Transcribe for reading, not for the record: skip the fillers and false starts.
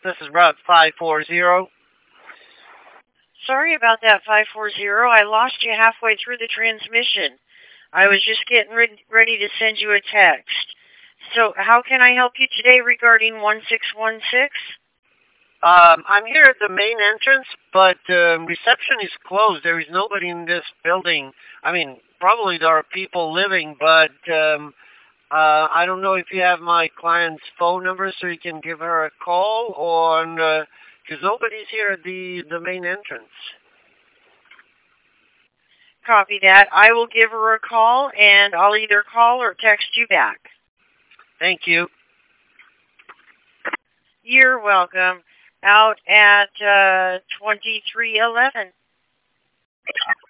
This is Route 540. Sorry about that, 540. I lost you halfway through the transmission. I was just getting ready to send you a text. So, how can I help you today regarding 1616? I'm here at the main entrance, but reception is closed. There is nobody in this building. I mean, probably there are people living, but I don't know if you have my client's phone number so you can give her a call, or because nobody's here at the main entrance. Copy that. I will give her a call, and I'll either call or text you back. Thank you. You're welcome. Out at 2311.